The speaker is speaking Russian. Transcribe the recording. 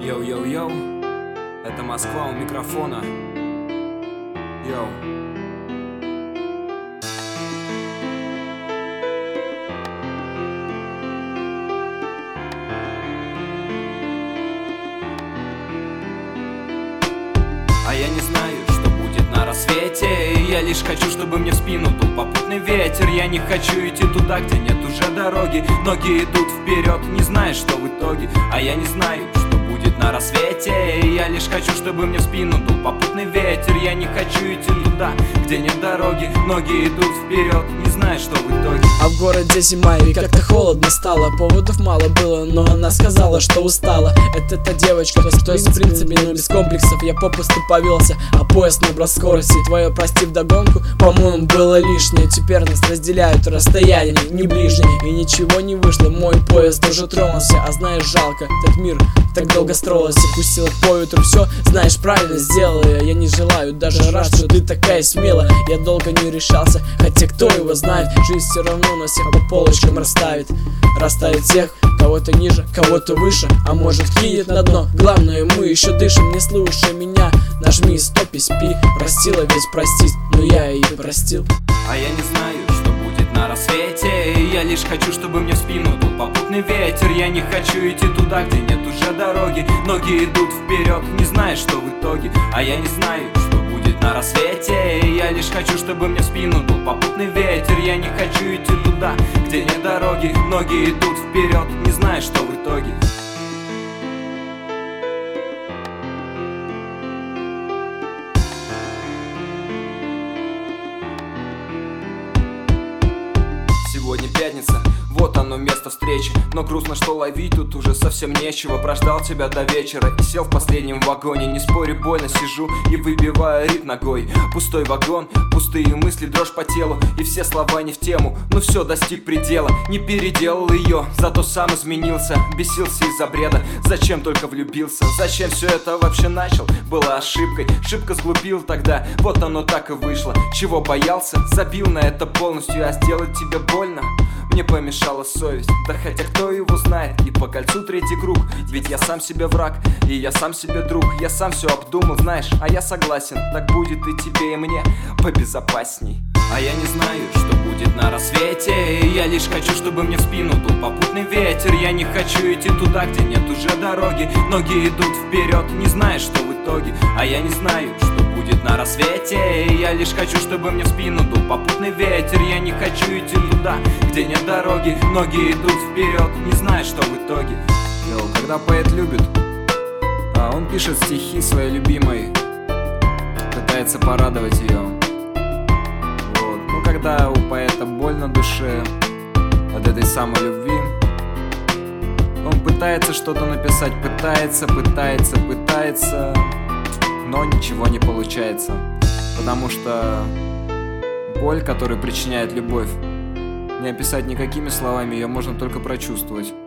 Йоу-йоу-йоу, это Москва у микрофона. Йоу. А я не знаю, что будет на рассвете. Я лишь хочу, чтобы мне в спину дул попутный ветер. Я не хочу идти туда, где нет уже дороги. Ноги идут вперед, не зная, что в итоге. А я не знаю, что будет на рассвете. Я лишь хочу, чтобы мне в спину дул попутный ветер. Я не хочу идти туда, где нет дороги. Ноги идут вперед, не зная, что в итоге. А в городе зима и как-то холодно стало. Поводов мало было, но она сказала, что устала. Это та девочка, что в принципе, но без комплексов. Я попусту повелся, а поезд набрал скорости. Твое прости вдогонку, по-моему, было лишнее. Теперь нас разделяют расстояние, не ближнее. И ничего не вышло, мой поезд уже тронулся. А знаешь, жалко, этот мир так долго строился. Пустила по ветру все, знаешь, правильно сделала. Я не желаю, даже рад, что ты такая смелая. Я долго не решался, хотя кто его знает. Жизнь все равно нас всех по полочкам расставит. Расставит всех, кого-то ниже, кого-то выше, а может кинет на дно. Главное, мы еще дышим, не слушай меня. Нажми стоп и спи, простила ведь простить, но я ее простил. А я не знаю, что будет на рассвете. Я лишь хочу, чтобы мне в спину дул попутный ветер. Я не хочу идти туда, где нет уже дороги. Ноги идут вперед, не зная, что в итоге. А я не знаю, что будет на рассвете. Я лишь хочу, чтобы мне в спину дул попутный ветер. Я не хочу идти туда, где нет дороги. Ноги идут вперед, не зная, что в итоге. Сегодня пятница, вот оно место встречи. Но грустно, что ловить тут уже совсем нечего. Прождал тебя до вечера и сел в последнем вагоне. Не спорю, больно сижу и выбиваю ритм ногой. Пустой вагон, пустые мысли, дрожь по телу. И все слова не в тему, но все достиг предела. Не переделал ее, зато сам изменился. Бесился из-за бреда, зачем только влюбился. Зачем все это вообще начал, была ошибкой. Шибко сглупил тогда, вот оно так и вышло. Чего боялся, забил на это полностью. А сделать тебе больно мне помешала совесть. Да хотя кто его знает, и по кольцу третий круг. Ведь я сам себе враг, и я сам себе друг. Я сам все обдумал, знаешь, а я согласен. Так будет и тебе, и мне побезопасней. А я не знаю, что будет на рассвете. Я лишь хочу, чтобы мне в спину дул попутный ветер. Я не хочу идти туда, где нет уже дороги. Ноги идут вперед, не зная, что в итоге. А я не знаю, что будет на рассвете. Я лишь хочу, чтобы мне в спину дул попутный ветер. Я не хочу идти туда, где нет дороги. Ноги идут вперед, не зная, что в итоге. Когда поэт любит, он пишет стихи своей любимой, пытается порадовать ее. Когда у поэта боль на душе от этой самой любви, он пытается что-то написать, пытается, но ничего не получается. Потому что боль, которую причиняет любовь, не описать никакими словами, ее можно только прочувствовать.